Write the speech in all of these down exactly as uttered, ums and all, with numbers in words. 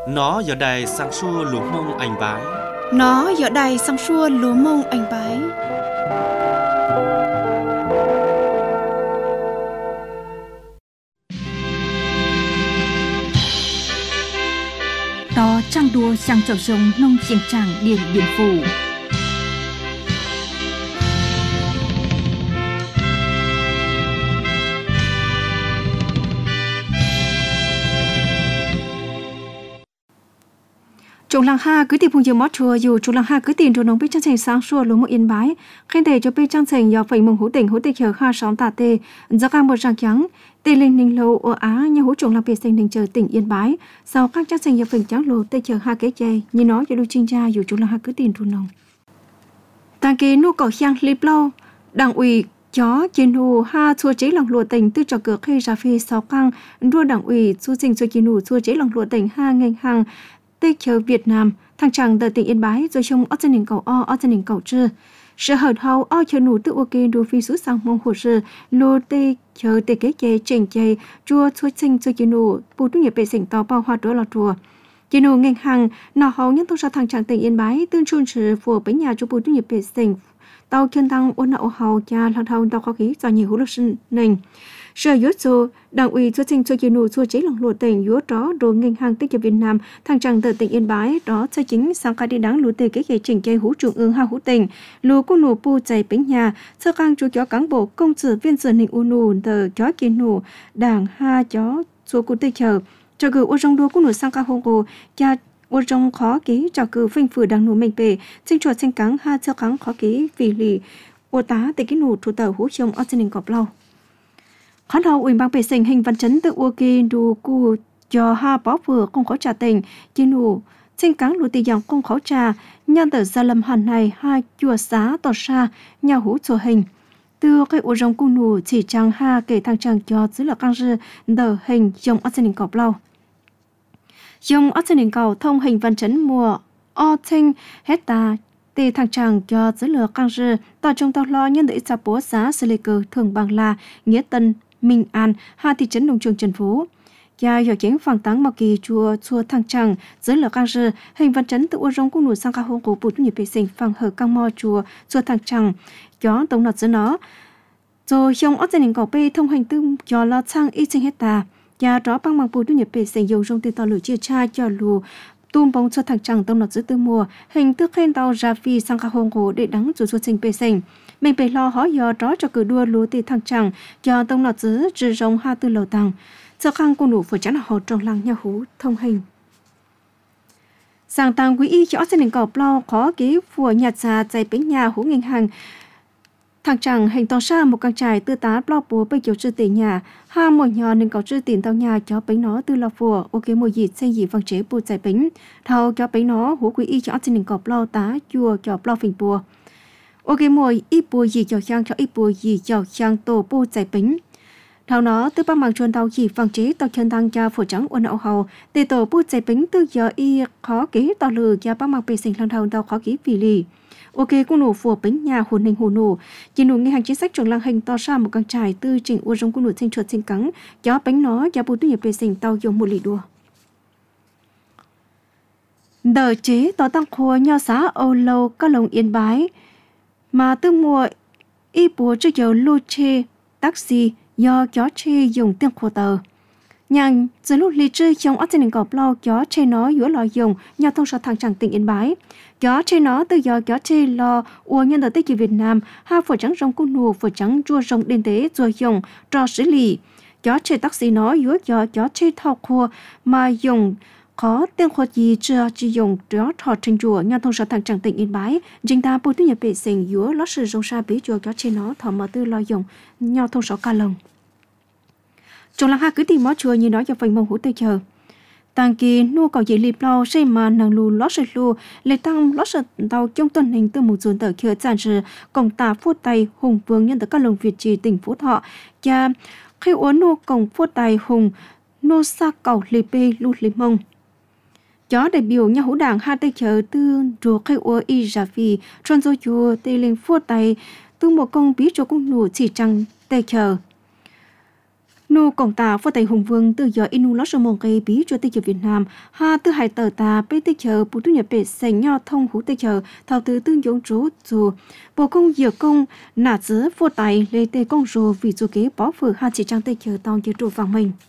Nó giờ đài sang xua lúa mông anh bái. Nó giờ đài sang xua lúa mông anh bái. Đó trang đua sang trò rồng nông chiến tràng điện điện phủ. Chúng làng ha cứ tìm phùng nhiều mót chùa dù chúng làng ha cứ tìm cho nông biết trang trình sáng sủa lúa một yên bái khen để cho biết trang trình do phải mong hữu tình hữu tình chờ ha sóng tà tê do càng một ràng trắng tê lên ninh lâu ở á như hữu trùng làm việc sinh ninh chờ tỉnh yên bái sau các trang trình do phần trắng lô tê chờ ha kế chê như nói cho đôi chuyên gia dù chúng làng ha cứ tìm cho nông tàng ký nô cầu xiang lip lâu đảng ủy chó chiến hù ha chua chế lòng lụa tỉnh từ trò cửa khi ra phi sáu căng đua đảng ủy chu trình cho chiến hù chua chế lòng lụa tỉnh ha ngành hàng tê chờ Việt Nam thằng chàng từ tỉnh Yên Bái rồi trong ở gia đình cầu o ở gia đình cầu trư sự hở hậu ở chờ nụ tự ok đua phi xuất sang mong hồ sơ lô tê chờ tê kế chê chỉnh chê chua chua sinh cho chiến nụ bù tu nghiệp vệ sinh tàu bao hoa đỡ lọt chùa chiến nụ ngành hàng nào hậu nhất tôi ra thằng chàng tỉnh Yên Bái tương chôn sự phù bấy nhà cho bù tu nghiệp vệ sinh tàu chân tăng ôn nậu hậu cha lao thâu tàu khó khí do nhiều hữu lực sinh nền sở yếu số đảng ủy cho trình cho chiến nụ chua chế lòng lụa tỉnh yếu đó đồ ngành hàng tích cho Việt Nam thằng chàng từ tỉnh Yên Bái đó cho chính sang khai đi đáng lụa tề kế hệ chỉnh kê hữu trung ương ha hữu tỉnh lúa cô nụ pu chạy bánh nhà sơ căng chú chó cán bộ công sự viên sở nịnh u nụ tờ chó kiến nụ đảng ha chó số cụ tây chờ cho cử ô trong đua cô nụ sang ca hô cô cha ô trong khó ký cho cử phanh phử đảng nụ mình bề sinh chuột sinh cắn ha sơ cắn khó ký vì lì ô tá tề cái nụ thủ tờ hữu trong ở trên nền cọp lâu khán hậu ủy ban vệ sinh hình văn chấn tự uo kỳ đủ cụ cho ha bó vừa không có trà tình chi nụ sinh cáng lụa tì dòng không có trà nhân tờ gia lâm hàn này hai chùa xá tỏ xa nhà hú chùa hình từ cái uo rong cu nụ chỉ chẳng ha kể thằng chàng cho dưới là căng rư tờ hình dòng ở trên cọp lâu dòng ở trên cầu thông hình văn chấn mùa o thanh hecta tì thằng chàng cho dưới lửa căng rư tàu trong tàu lo nhân tự sạp bố giá xử lý cử thường bằng là nghĩa tân Minh An, hai thị trấn Đông Trường Trần Phú. Gia hiểu chính phẳng táng mọc kỳ chùa chùa thăng trăng dưới lửa căng rư hình văn trấn tự uo rong cung nụ sang ca hông của bụt nghiệp vệ sinh phẳng hở căng mò chùa chùa thăng trăng gió tổng nọt dưới nó. Rồi trong ớt gia đình cầu bê thông hành tư gió lo sang y sinh hecta. Gia đó băng bằng bụt nghiệp vệ sinh dùng rong từ tàu lửa chia cha cho lù tùm bóng chùa thăng trăng tổng nọt dưới tư mùa hình tức khen tàu ra phi sang ca hông của để đắng chùa chùa sinh vệ sinh. Mình phải lo hỏi do đó cho cử đua lúa tì thăng trăng cho tông nọt giữ trừ rong ha tư lầu tăng cho khăn cô nụ phải chắn hồ trong làng nhà hú thông hình sang tăng quý y cho gia đình cầu lo khó ký của nhạt già chạy bánh nhà hú ngành hàng thăng trăng hình to xa một căn trại tư tá lo búa bây giờ chưa tiền nhà ha một nhỏ nên cầu chưa tiền tao nhà cho bánh nó tư lo phùa ok một gì xây gì văn chế bù chạy bánh thầu cho bánh nó hú quý y cho gia đình cầu lo tá chùa cho lo phình bùa ok mồi ít bùa gì cho chăng cho ít bùa gì cho chăng tổ bù chạy bánh thao nó từ ba mảng chuồn tàu chỉ phẳng chế tàu chân tăng cha phổ trắng ôn ậu hầu để tổ bù chạy bánh từ giờ y khó ký tàu lừa cha ba mảng bề sinh lang thầu tàu khó ký vì lì ok cung nổ phổ bánh nhà hồn hình hồ nổ chỉ nổ nghe hàng chính sách trường lang hình to xa một căn trải từ trình uo rong cung nổ sinh chuột sinh cắn cho bánh nó cha bù tư nhập bề sinh tàu dùng một lì đua đờ chế tàu tăng khua nho xá âu lâu các lồng Yên Bái mà từ mùa y bùa cho dầu lô chê taxi do chó chê dùng tiếng khô tờ nhàng từ lúc lý trư trong ớt tình cọp lo chó chê nó giữa lò dùng nhau thông sở thằng chẳng tỉnh Yên Bái chó chê nó từ do chó chê lo ua nhân đời tích kỳ Việt Nam ha phở trắng rong cung nù phở trắng chua rong đền tế rồi dùng cho xử lý chó chê taxi nó giữa do chó chê thao khô mà dùng có tiếng khoa gì chưa chỉ dùng đó thọ trình chùa nhau thông sở thằng chẳng tỉnh Yên Bái chính ta bố tư nhập vệ sinh giữa lót sự rong xa bí chùa chó chê nó thọ mà tư lo dùng nhau thông sở ca lồng trong làng ha cứ tìm mó chùa như nói cho phần mong hữu tây chờ tàng kỳ nô cầu dễ lịp lo xây mà nàng lù lót sự lù lệ tăng lót sự tàu trong tuần hình từ một dồn tờ kia tràn sự công tà phút tay hùng vương nhân từ các lồng Việt trì tỉnh Phú Thọ cha khi uốn nô công phút tay hùng nô sa cầu lì bê lù lì mông chó đại biểu nhà hữu đảng hai tây chờ tư rùa khai uốn y giả phi tròn dô chùa tây lên phút tay từ một công bí cho cung nụ chỉ trăng tây chờ Nô cộng tà phó tài hùng vương từ giờ inu lót sơ mong cây bí cho tây chờ Việt Nam ha từ hải tờ tà bê tây chờ bù tu nhập bể sành nho thông hú tây chờ thảo từ tương giống chú dù bộ công dừa công nả giữ phó tài lê tây công rồ vì dù kế bó phử ha chỉ trang tây chờ tàu dự trụ vàng mình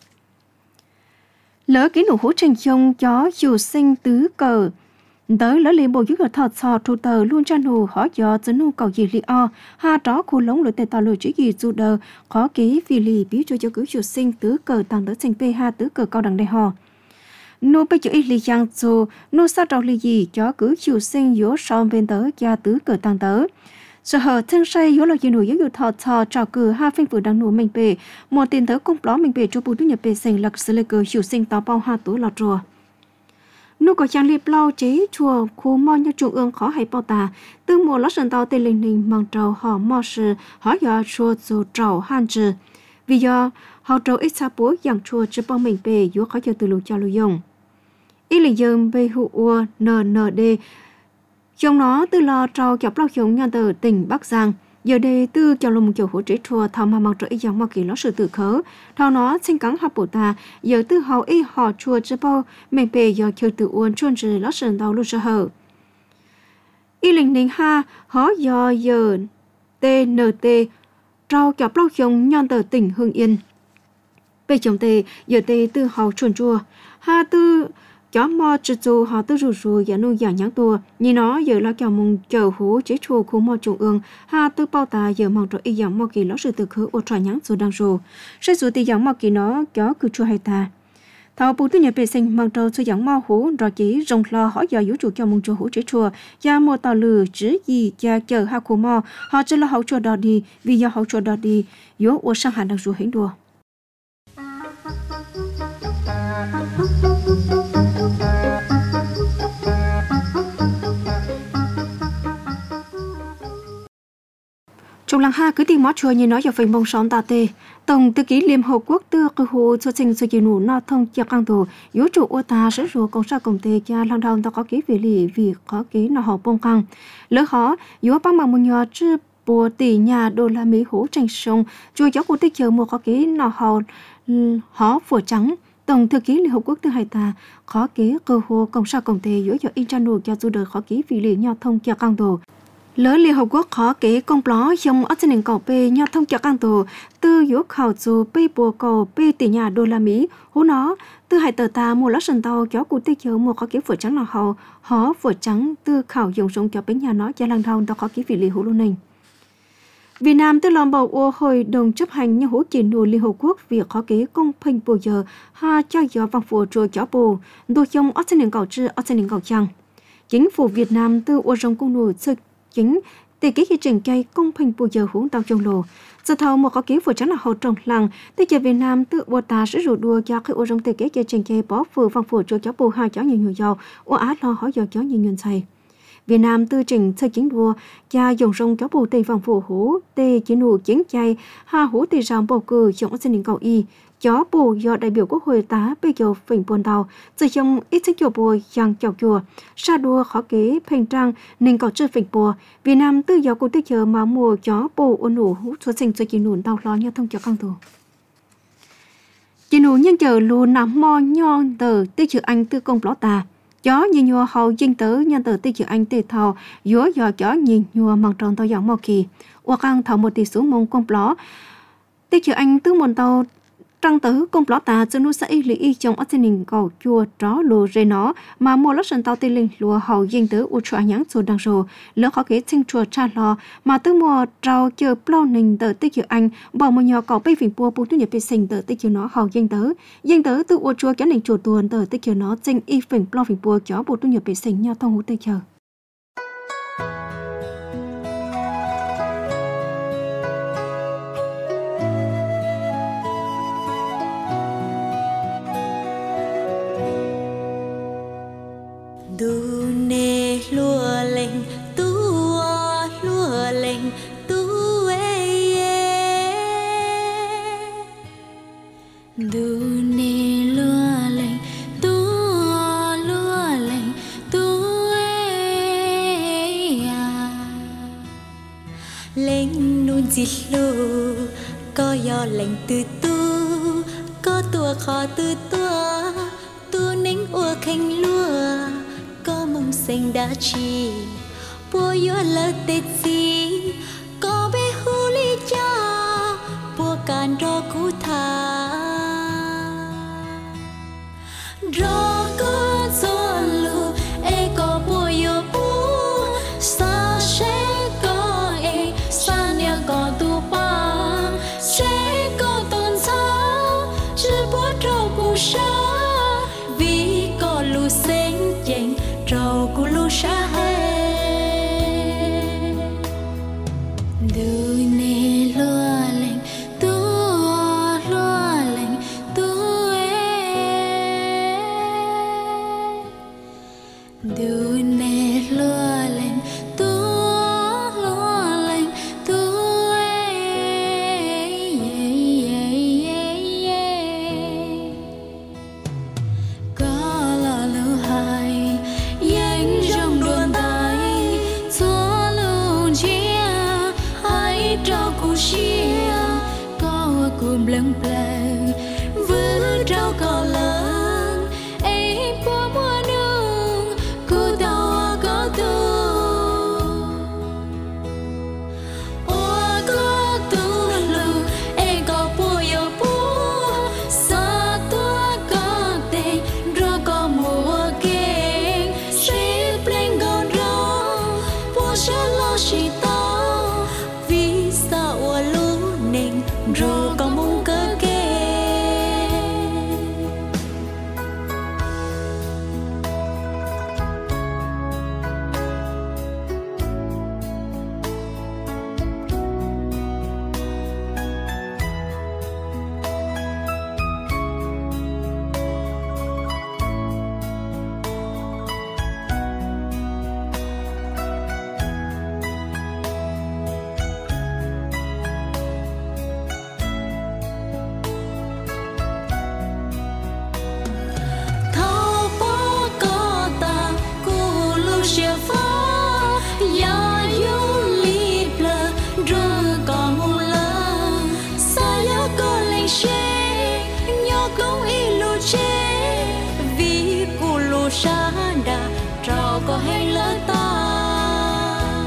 lỡ kỹ nụ hú trình chung chó dù sinh tứ cờ tới lỡ liền bộ dưới ở thọt sò trụ tờ luôn cha nụ khó giờ dẫn nụ cầu gì li o ha đó khu lống lối tề tàu lối chữ gì dù đờ khó ký vì lì bí cho cho cứ chủ sinh tứ cờ tăng tới sinh p ha tứ cờ cao đẳng đại họ nô bây giờ ít li giang dù nô sao đầu li gì cho cứ chủ sinh yếu son bên tới gia tứ cờ tăng tới giờ hở thân say yếu là gì nụ yếu yếu thọt sò trò cử ha phanh vừa đăng nụ mình bể một tiền tới công ló mình bể cho bù tu nhập bể sinh lật xử lý cờ chủ sinh tàu bao ha tứ lọt rùa nô có trang liệp lau chế chùa khu mò như trung ương khó hay bao tà từ mùa lót sân tàu tây linh ninh mang trầu họ mò sự họ giờ chùa dù trầu han trừ vì do họ trầu ít xa búa dạng chùa chứ bao mình bề yếu khó chờ từ lục cho lưu dùng ít lịch dương bê hụ ua nờ nờ đê trong nó từ lo trầu chọc lau dùng nhà từ tỉnh Bắc Giang giờ đây từ cho lùng chiều hỗ trợ chùa thao mà mang trợ ý dạng mà kỳ lót sự tự khớ thao nó sinh cắn hấp bổ ta giờ từ hậu ý họ chùa chứ bao mình bề giờ chờ tự uốn chuôn trừ lót sườn đầu luôn sợ hở ý linh ninh ha họ giờ giờ tnt trao chọc lau dùng nhon từ tỉnh Hưng Yên bề chồng tề giờ tề từ hậu chuồn chùa ha từ chó mò chữ dù họ tư rủ rủ giả nuôi giả nhãn tua nhìn nó giờ lo chào mong chờ hú chế chùa khu mò trung ương ha tư bao ta giờ mong rồi y dạng mò kỳ ló sự từ khứ ô trò nhãn dù đang rủ sẽ dù thì dạng mò kỳ nó chó cứ chua hay ta thảo bù tư nhà bề sinh mang trâu cho dạng mò hú rồi chỉ rồng lo hỏi giờ yếu chủ cho mong chùa hú chế chùa gia mò tàu lử chứ gì gia chờ ha khu mò họ chỉ là hậu chùa đò đi vì do hậu chùa đò đi yếu ô sang hà đang rủ hình đùa trong làng ha cứ tìm mót chùa như nói giờ phải mong sóng ta tê tổng thư ký liên hợp quốc tư cơ hồ cho trình sự chỉ nụ no thông chia căng tổ yếu chủ ô ta sẽ rồi công sa công tê cha lang đầu ta có ký về lì vì có ký nó họ bông căng lỡ khó yếu bằng bằng một nhỏ chứ bộ tỷ nhà đô la Mỹ hỗ tranh sông chùa giáo của tích chờ một có ký nó họ họ phổ trắng tổng thư ký liên hợp quốc tư hai ta khó ký cơ hồ công sa công tê yếu giờ internet cho dù đời khó ký vì lì nhỏ thông chia căng tổ lỡ Liên Hợp Quốc khó kế công bó trong ở trên nền cầu P nhau thông cho căng tổ từ yếu khảo dù P bùa cầu P tỷ nhà đô la Mỹ hú nó từ hai tờ ta mua lót sân tàu kéo cụ tích chiếu mua khó kế phở trắng là hậu hó phở trắng từ khảo dùng súng cho bánh nhà nó cho lang thao tao khó kế vị lì hú luôn này Việt Nam từ lòng bầu ô hội đồng chấp hành như hỗ trợ nụ Liên Hợp Quốc việc khó kế công phanh bùa giờ ha cho giờ vòng phù chùa chó bù đồ trong ở trên nền cầu chư ở trên nền cầu trăng chính phủ Việt Nam từ ô rồng công nụ sự chính tỷ ký khi trình cây công phanh bùa giờ hú tàu trong lồ giờ thầu một khó kế phở trắng là hậu trồng làng tỷ giờ Việt Nam từ ô ta sẽ rủ đua cho cái ô rồng tỷ ký khi trình cây bỏ phù vòng phù chùa chó bù hai chó nhiều nhiều dầu ô á lo hỏi giờ chó nhiều nhiều xài Việt Nam tư trình sơ chính đua cha dùng sông kéo bù tây vòng phù hú tây chỉ nụ chiến chay ha hú tây rào bầu cử trong dân đình cầu y chó bù do đại biểu quốc hội tá bây giờ phình buồn tàu từ trong ít sức chùa bùa giang chào chùa sa đua khó kế phình trang nên có chơi phình bùa Việt Nam tư do cô tư chờ mà mùa chó bù ôn nụ hú xuất sinh cho chỉ nụ tàu lo nhau thông cho căng tù chỉ nụ nhân chờ lù nằm mò nhon tờ tư chữ anh tư công ló tà chó nhìn nhua hậu dân tử nhân tử tư chữ anh tê thầu dúa dò chó nhìn nhua mang tròn tàu dòng mò kỳ qua căng thầu một tỷ xuống mông công ló tư chữ anh tư môn tàu trăng tử công ló ta cho nó sẽ lý y trong ở trên nền cầu chùa chó lùa rê nó mà mua lót sân tàu tây linh lùa hậu dân tử u chua nhãn số đằng số lỡ khó kế sinh chùa cha lò mà tư mua trâu chờ plau nền tờ tư chữ anh bỏ một nhỏ cầu bay phình bùa bù tu nhập bị sinh tờ tư chữ nó hậu dân tử dân tử từ u chua kéo nền chùa tuần tờ tư chữ nó sinh y phình plau phình bùa chó bù tu nhập bị sinh nhau thông hú tây chờ Du nê lúa lên tua lúa lên tua Du nê lúa lên tua lúa lên tua lên nun chỉ lú có gió lên từ tu ua khó từ tua tu nính ua khanh lúa có mong xanh đã chi bùa yua lơ tết gì có bé hu li cha bùa càn rô cú thà rô có gió lù e có bùa yua bù sa sẽ có e sa nia có tu pa sẽ có tôn sao chỉ bùa trâu cú sa vì có lù xanh chênh trâu cú lù sa lưng plei vỡ trao cỏ lớn ấy bùa mùa nương cô tao có tu ô có tu lu ấy có bùa yêu bùa sa tua có tê rồi có mùa keng sẽ pleng gòn rong bùa sẽ lo chỉ tao vì sao ô lu neng rồi có mùa có hay lỡ ta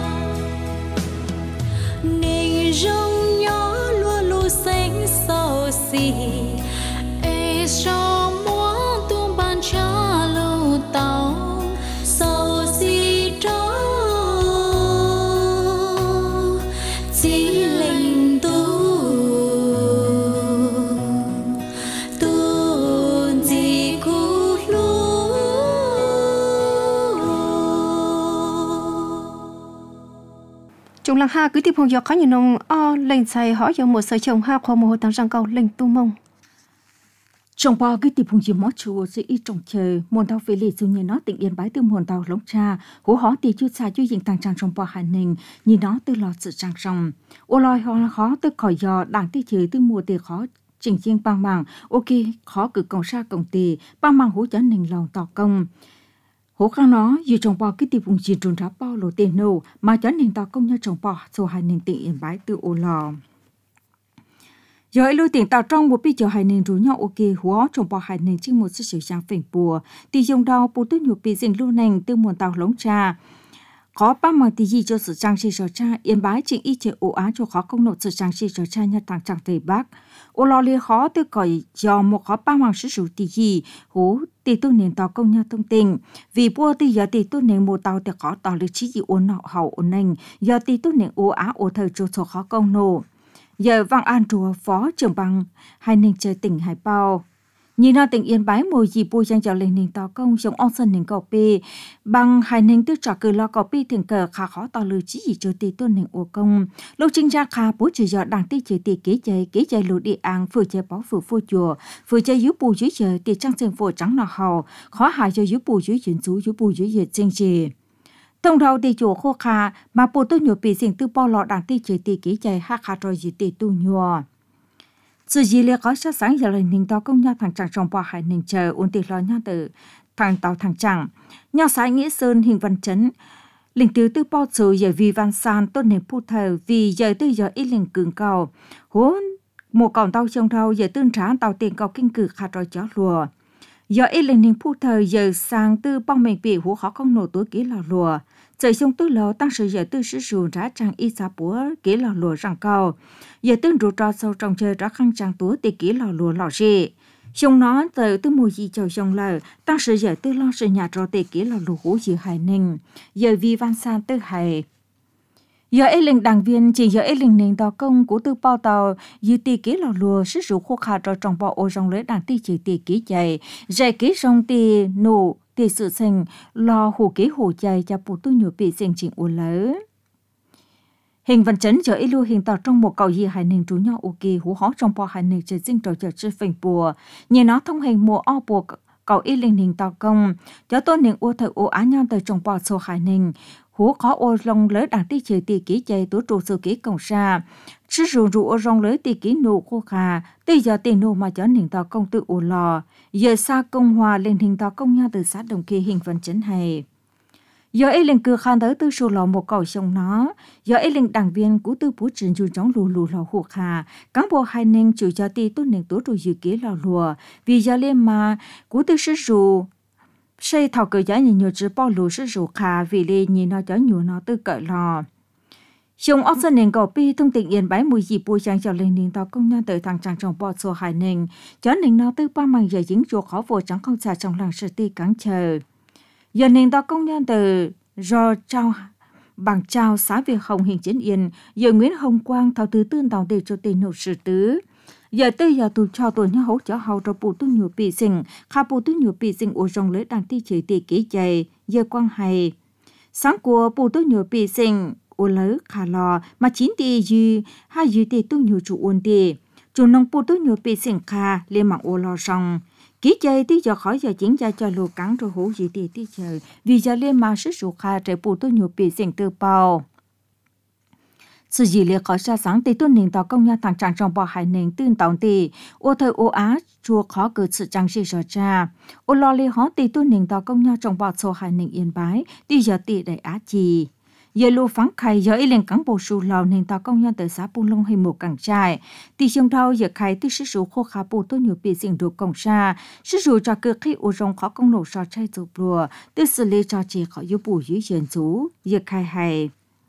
nên rong nhỏ lúa lúa xanh sầu xì e cho muốn tung ban cho lâu tàu sầu xì trâu chỉ linh tu tu gì cũ chúng lăng ha cứ tiếp phong giọt khó như nông o lên xài hỏi cho một sợi chồng ha khoa mồ tăng răng cầu lên tu mông trong ba cứ tiếp phong giọt mót chùa sẽ ít trồng chơi môn tàu về lì dù như nó tỉnh yên bái từ môn tàu lống cha hú hó tì chút xa chú diện tăng trang trong ba hà ninh như nó từ lọt sự trang rong ô loi ho khó từ khỏi giò đảng tì chửi từ mùa tì khó chỉnh chiên băng màng ok khó cử công sa công tì băng màng hú chán ninh lòng tỏ công hố khang nó dù trồng bò cái tiệp vùng chỉ trốn ráp bao lô tiền nô mà chán nền tàu công nhau trồng bò số hai nền tỉnh yên bái từ ô lò giờ ấy lưu tiền tàu trong một bây giờ hai nền rủ nhau ok hố trồng bò hai nền trên một sự sử trang phèn bùa thì dùng đào bù tư nhiều bị dình lưu nền từ nguồn tàu lống trà có ba mảng thì gì cho sự trang trí cho cha yên bái chính y chế ổ á cho khó công nộp sự trang trí cho cha nhà tăng trang tây bắc ô lò liê khó từ cõi do một khó ba mảng sử dụng thì gì hố thì tôi nên tàu công nhà thông tin vì bua thì giờ thì tôi nên mua tàu thì khó tàu lịch trí gì ôn nọ hậu ôn nành giờ thì tôi nên ổ á ổ thời cho số khó công nộp giờ vang an chùa phó trưởng bằng hai nên chơi tỉnh hải bao nhìn nó tỉnh yên bái mùi gì bùi danh cho lên nền tàu công giống on sân nền cỏ pi bằng hai nền tư trả cử lo cỏ pi thường cờ khá khó tàu lư chỉ gì cho tì tuân nền ô công lúc chính ra khá bố chỉ giờ đảng tì chỉ tì kế chơi kế chơi lù địa an vừa chơi bó vừa phô chùa vừa chơi dưới bù dưới chơi tì trăng sen phô trắng nọ hào khó hại cho dưới bù dưới chuyển chú dưới bù dưới nhiệt chênh chì thông đầu tì chùa khô khá mà bù tôi nhiều bị sinh tư bao lọ đảng tì chỉ tì kế chơi ha khá rồi gì tì tu nhùa sự gì liệu có sát sáng giờ lên ninh tàu công nhau thằng chẳng trong bò hải ninh chờ ôn tiền lo nhau từ thằng tàu thằng chẳng nhau sáng nghĩa sơn hình văn chấn linh tứ tư bao giờ giờ vì văn san tôn nền pu thờ vì giờ tư giờ ít linh cường cầu hốn một còn tàu sông thâu giờ tương tráng tàu tiền cầu kinh cử khá rồi chó lùa giờ ấy lên niềm phụ thời giờ sang tư bong mình bị hú khó không nổ tối kỹ lò lùa trời sông tư lò tăng sự giờ tư sử dụng ra trang y sa búa kỹ lò lùa răng cao giờ tương rủ trò sâu trong chơi ra khăn trang túa tì kỹ lò lùa lò gì sông nó từ tư mùi gì chầu sông lờ tăng sự giờ tư lo sự nhà trò tì kỹ lò lùa hú dự hài ninh giờ vi văn san tư hài giờ ấy linh đảng viên chỉ giờ ấy linh nền tàu công của tư bao tàu như tì ký lò lùa sử dụng khô khá cho trong bao ô rong lưới đảng tì chỉ tì ký chạy dạy ký rong tì nụ tì sự sinh lò hồ ký hồ chạy cho bộ tư nhiều bị sinh trình ô lỡ hình văn chấn giờ ấy lưu hình tàu trong một cầu gì hải nền trú nhau ok hú hó trong bao hải nền chơi sinh trò chờ chơi phình bùa nhìn nó thông hình mùa o bùa cầu ấy linh nền tàu công cho tôi nền ô thời ô á nhau từ trong bao số hải nền hú khó ô rong lưới đảng tì chơi tì ký chạy tố trụ sự ký cổng xa sử dụng rượu ô rong lưới tì ký nụ khô khà tì giờ tì nụ mà cho nền tàu công tự ô lò giờ xa công hòa lên hình tàu công nhau từ sát đồng kia hình văn chấn hay giờ ấy lên cửa khan tới tư số lò một cầu sông nó giờ ấy lên đảng viên của tư bố trình chủ chống lù lù lò hụt hà cán bộ hai nên chủ cho ti tốt nền tố rồi dự kiến lò lùa vì giờ lên mà của tư sử dụng xây thảo cờ giá nhiều nhiều chữ bao lù sử dụng khà vì lên nhìn nó cho nhiều nó tư cỡ lò sông ốc sơn nền cầu pi thông tin yên bái mùi dịp bùi trang cho lên nền tàu công nhân tới thằng trang trong bò số hai nền cho nền nó tư ba màng giờ dính chuột khó vô trắng không xả trong làng sự ti cắn chờ giờ nền tàu công nhân từ do trao bằng trao xã Việt Hồng hình chiến yên giờ Nguyễn Hồng Quang thảo thứ tư tàu để cho tiền nộp sự tứ giờ tư giờ tụ cho tuổi nhau hỗ trợ hậu cho bộ tu nhiều bị sinh khá bộ tu nhiều bị sinh ở trong lưới đàn ti chỉ tỷ kỹ chạy giờ quang hay sáng của bộ tu nhiều bị sinh ở lưới khá lò mà chín tỷ dư hai dư tỷ tu nhiều chủ ôn tỷ chủ nông bộ tu nhiều bị sinh khá lên mạng ở lò xong kỹ chơi tí giờ khỏi giờ chính ra cho lô cắn rồi hú gì thì tí chờ vì giờ lên mà sức sụt kha trái bù tôi nhiều bị sinh từ bao sự gì liệt khỏi xa sáng thì tôi nền tàu công nhà thằng trang trong bò hải nền tương tàu thì ô thời ô á chùa khó cử sự trang sĩ rõ cha ô lo li hó thì tôi nền tàu công nhà trong bò số hải nền yên bái tí giờ tỷ đầy á chi giờ lô phán khai giờ ý lên cán bộ sù lò nền tàu công nhân từ xã Bù Long hay một cảng trai thì trong thao giờ khai từ sử dụng khô khá bù tôi nhiều bị sinh được công xa sử dụng cho cơ khí ô rong khó công nổ so chay chụp lùa từ xử lý cho chỉ khỏi giúp bù dưới dân chú giờ khai hay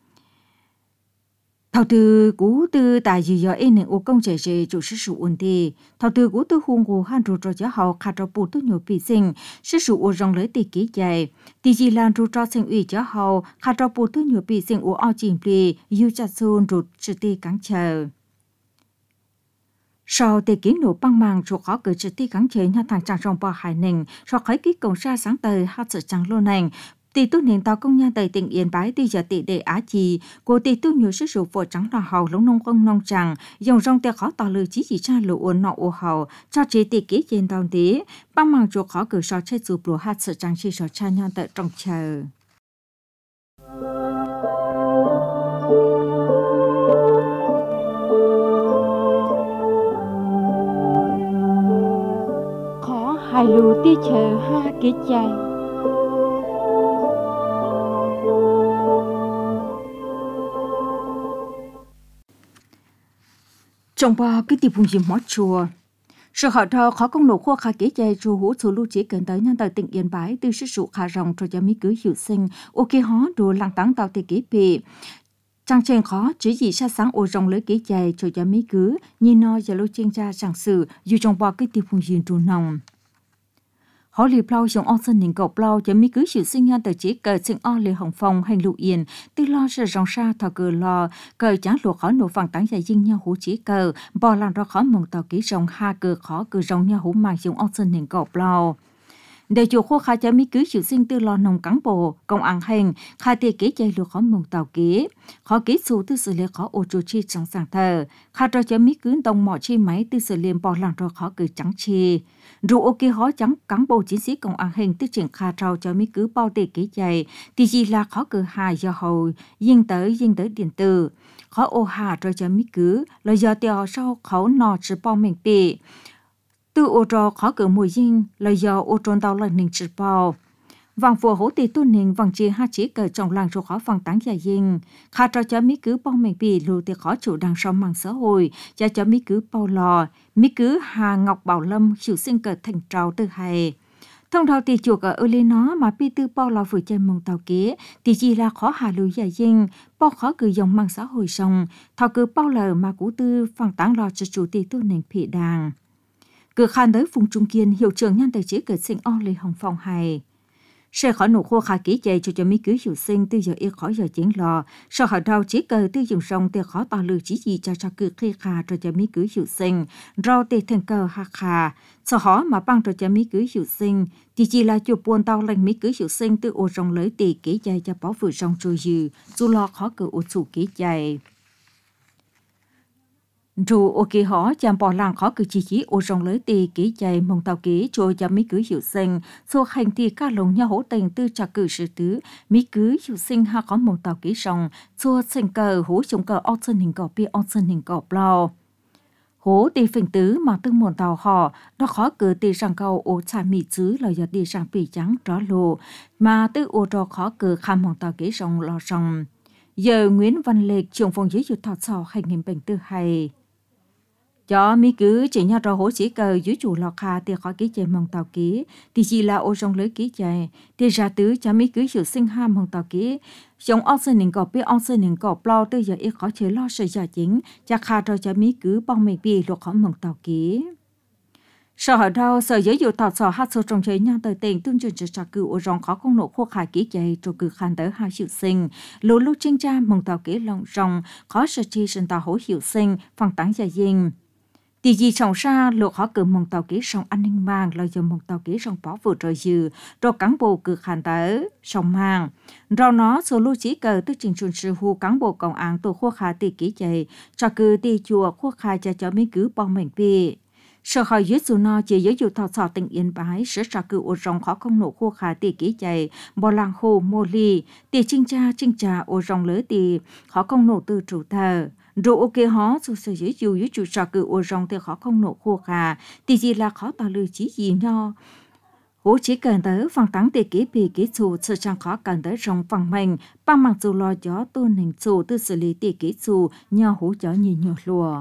thảo từ cú từ tại giờ giờ em nền ô công trẻ trẻ chủ sử dụng ổn thì thảo từ cú từ hùng hồ han rồi rồi cho họ khai cho bù tôi nhiều bị sinh sử dụng ô rong lấy tỷ kỹ chạy thì chỉ làm rồi cho sinh ủy cho họ khai cho bù tôi nhiều bị sinh ô ao chìm bì yêu chặt xuân rồi sự ti cắn chờ sau tỷ kỹ nổ băng màng rồi khó cử sự ti cắn chờ nhà thằng trang trong bò hải nền sau khởi ký công ra sáng tới hai sự trắng lô nền tỷ tu nền tàu công nhà tại tỉnh Yên Bái tỷ giờ tỷ để á chi của tỷ tu nhiều sử dụng phổ trắng đỏ hầu lông nông không nông tràng dòng rong tiêu khó tỏ lời chỉ chỉ ra lũ ôn nọ ô hầu cho chế tỷ kỹ trên tàu tí băng màng chuột khó cử so chết chụp lúa hạt sự trang chi so cha nhau tại trong chờ khó hai lù tí chờ ha kỹ chạy trong ba cái tiệm phun gì mót chùa sự họ thọ khó công nổ khoa khá kế chạy chùa hú số lưu chế cần tới nhân tại tỉnh Yên Bái từ sự sụ khá rộng cho gia mỹ cứ hiệu sinh ok hó đồ lăng táng tạo tỷ kế bị trang trên khó chỉ gì sát sáng ô rong lấy kế chạy cho gia mỹ cứ nhìn nó giờ lưu chuyên gia sản sự dù trong ba cái tiệm phun gì trù nồng họ lì plau trong ong sân nền cầu plau cho mi cứ chịu sinh nhân từ chỉ cờ sinh o lì hồng phong hành lụ yên từ lo sự rong xa thọ cờ lo cờ chán lụa khó nổ phẳng tán dài dinh nhau hú chỉ cờ bò làm ra khó mừng tàu ký rong ha cờ khó cờ rong nhau hú màng trong ong sân nền cầu plau để chủ khô khai cho mi cứ chịu sinh từ lo nồng cán bộ công ăn hành khai tiền kế chạy lụa khó mừng tàu ký khó ký số từ xử lý khó ô chu chi trong sàng thờ khai cho cho mi cứ đồng mỏ chi máy từ xử lý bò làm ra khó cờ trắng chi dù ok khó chẳng cán bộ chiến sĩ công an hình tư triển khai trao cho mi cứ bao tiền kế chạy thì chỉ là khó cờ hài do hầu dinh tới dinh tới điện tử khó ô hà rồi cho mi cứ là do tiêu sau khẩu nọ chỉ bao mình tệ từ ô trò khó cờ mùi dinh là do ô tròn tàu là ninh chỉ bao vòng phù hỗ tì tu nền vòng chia hai chỉ cờ trong làng rồi khó vòng tán dài dinh khá cho cho mỹ cứ bao mình bị lù thì khó chủ đằng sau mạng xã hội cho cho mỹ cứ bao lò mỹ cứ Hà Ngọc Bảo Lâm chịu sinh cờ thành trào từ hay thông đầu thì chuột ở ơi lên nó mà pi tư bao lò vừa chơi mông tàu kế thì chỉ là khó hà lù dài dinh bao khó cứ dòng mạng xã hội xong thao cứ bao lờ mà cú tư phẳng tán lò cho chủ tì tu nền phỉ đàng cứ khan tới vùng trung kiên hiệu trưởng nhân tài chế cờ sinh o lê hồng phong hay sẽ khỏi nụ khô khá kỹ chạy cho cho mỹ cứ hiệu sinh từ giờ y khỏi giờ chiến lò sau hỏi đầu chỉ cờ tư dùng sông thì khó tỏ lư chỉ gì cho cho cứ khi khá cho cho mỹ cứ hiệu sinh rau thì thành cờ ha khá sau họ mà băng cho cho mỹ cứ hiệu sinh thì chỉ là chụp buồn tao lành mỹ cứ hiệu sinh từ ô rong lấy tỷ kỹ chạy cho bảo vừa rong trôi dư dù lo khó cờ ô chủ kỹ chạy dù ok họ chạm bỏ làng khó cứ chỉ chỉ ô rong lấy tì kỹ chạy mong tàu kỹ trôi cho mỹ cứ hiệu sinh số hành thì ca lồng nhau hỗ tình tư trả cử sự tứ mỹ cứ hiệu sinh ha có mong tàu kỹ rong số sinh cờ hỗ chống cờ ốc sân hình cỏ bia ốc sân hình cỏ blau hố tì phình tứ mà tương mồn tàu họ nó khó cử tì rằng cầu ô cha mỹ chứ là giờ tì rằng bì trắng rõ lộ mà tư ô trò khó cử khám mong tàu kỹ rong lo rong giờ Nguyễn Văn Lệ trưởng phòng giáo dục thọ sò hành nghiệm bệnh tư hay cho mỹ cứ chỉ nhau rồi hỗ chỉ cờ dưới chủ lò kha thì khỏi ký chạy mong tàu ký thì chỉ là ô rong lưới ký chạy thì ra tứ cho mỹ cứ sự sinh ham mong tàu ký giống ông sơn nền cọp biết ông sơn nền cọp lo từ giờ ít khó chế lo sự giả chính cha kha rồi cho mỹ cứ bong mình bị luật khỏi mong tàu ký sau hỏi đâu sở giáo dục thọ sò hát số trong chế nhau tới tiền tương truyền cho trả cử ô rong khó công nộ khô khai ký chạy rồi cử khan tới hai hiệu sinh lũ lũ trên cha mong tàu ký lòng rong khó sự chi sinh tàu hỗ hiệu sinh phẳng tán gia dinh thì gì trong ra lục họ cử mong tàu kỹ sông an ninh mang lo giờ mong tàu kỹ sông bỏ vừa rồi dư rồi cán bộ cử hàn tới sông mang rồi nó số lưu chỉ cờ tức trình truyền sự hu cán bộ công an tổ khu khá tỷ kỹ chạy cho cử đi chùa khu khai cho cho mấy cứ bong mình bị sở hỏi dưới dù nó chỉ giáo dục thọ sò tỉnh Yên Bái sẽ trả cử ô rong khó không nổ khu khá tỷ kỹ chạy bò làng hồ mô ly tỷ chinh cha chinh trà ô rong lỡ tỷ khó không nổ từ chủ thờ rồi ok họ dù sở giới dù với chủ trò cử ô rong thì khó không nổ khô khá thì gì là khó tỏ lưu chí gì nho hỗ chỉ cần tới phần tắng tỷ kỹ bì kỹ chủ sự chẳng khó cần tới rong phần mình bằng mặc dù lo gió tôn hình chủ tư xử lý tỷ kỹ chủ nhờ hỗ trợ nhiều nhiều lùa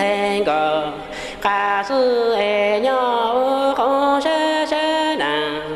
ca sư e nhau khó sẽ sẽ nàng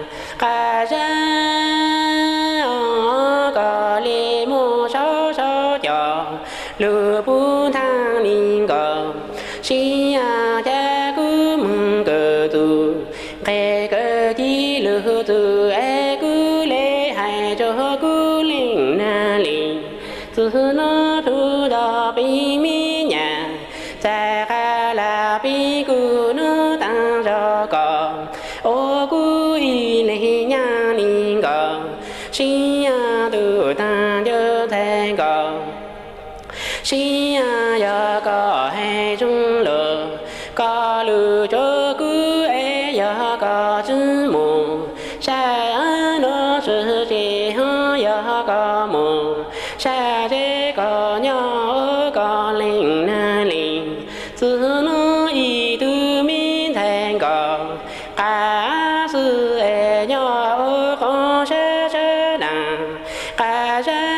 lư bu thang linh gờ xin ya cha cứ mừng cờ tu khe cờ chi lư tu e cứ lễ hai cho cứ linh na linh từ nó thu đỏ bi mi nhà cha ca la bi cứ nó tăng cho con ô cứ y lễ nhà linh gờ xin ya tu ta nhớ thành con xin ya ya có hai chung lờ có lư cho cứ e ya có chữ mù sa nó sự chỉ ho ya có mù sa chế có nhỏ có linh na linh từ nó y tư min thành có cả sự e nhỏ có sẽ sẽ đàng cả sẽ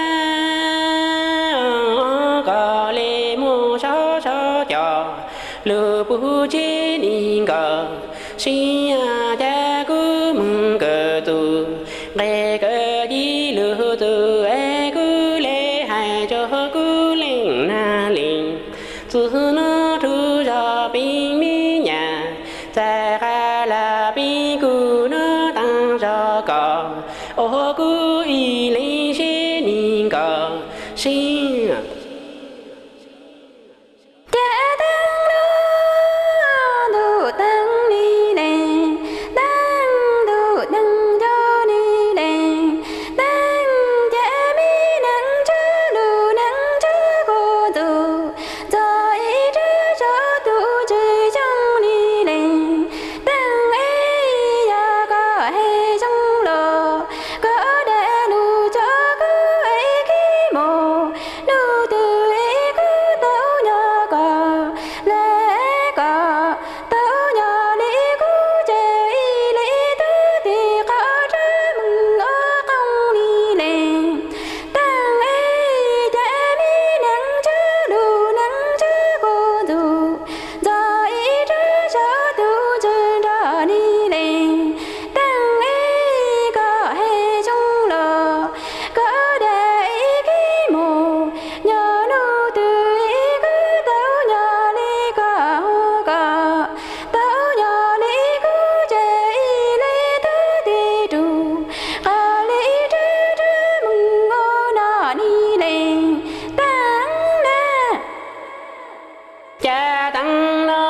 có lệ mù sao sao cho lư bu chế linh cờ xin ya cha cứ mừng cờ tu lệ cờ đi lư tu e cứ lễ hai cho cứ linh na linh từ nó thu ra bình mi nhà cha ca la bình cứ nó tăng cho cờ ô cứ y linh chế linh cờ xin cha tăng nó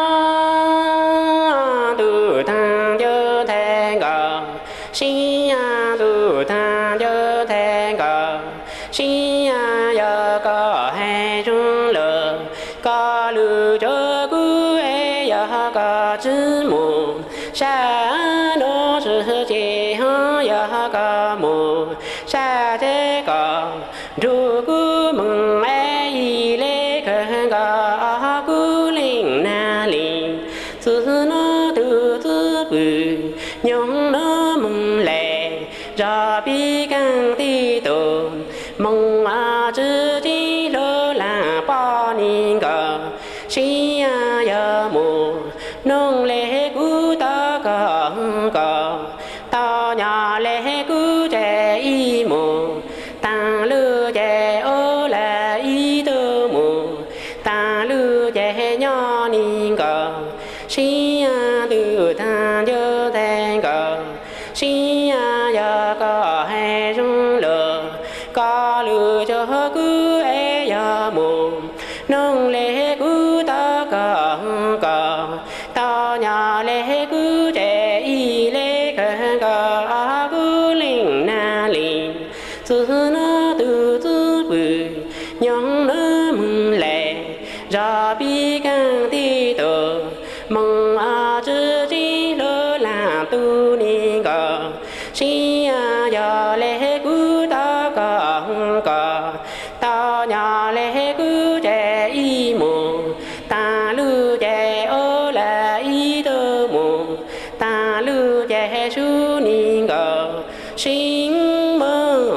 tu thang chớ thang cờ xin ya tu thang chớ thang cờ xin ya ya có hai chung lờ có lư chớ cứ e ya có chữ mù sa nó sự chỉ ho ya có mù sa thế có ru cứ mừng e y lễ khẩn có cứ linh na linh từ nó từ từ bự nhung nó mừng lệ ra bi căng ti tổ mong à chữ chi lơ là bao niên cờ si ya ya mù nông lễ cứ ta cờ cờ ta nhà lễ cứ trẻ y mù ta lư trẻ ô là y tơ mù ta lư trẻ nhỏ niên cờ si ya từ tha chớ thang cờ si ya ya có hai chung lờ có lư cho cứ e ya mù nông lễ cứ ta cờ cờ ta nhà lễ cứ trẻ y lễ khẩn cờ cứ linh na linh từ nó từ từ bự nhung nó mừng lệ ra bi căng ti tổ mong à chữ chi lơ là tu ni cờ si ya ya lễ cứ ta cờ cờ ta nhà lễ cứ trẻ y mù ta lư trẻ ô là y tơ mù ta lư trẻ su ni cờ sinh mơ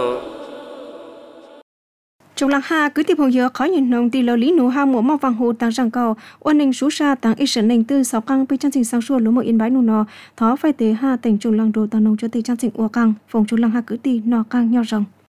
Trong làng ha cứ tiếp hồi giờ khó nhìn nông tì lò lý nụ ha mùa mò vàng hồ tàng răng cầu oan ninh sú sa tàng ít sơn ninh tư sáu căng bị trang trình sang xua lúa mùa yên bái nụ nọ thó phải tế ha tỉnh trùng làng đồ tàng nông cho tì trang trình ua căng phòng trùng làng ha cứ tì nọ căng nhau rồng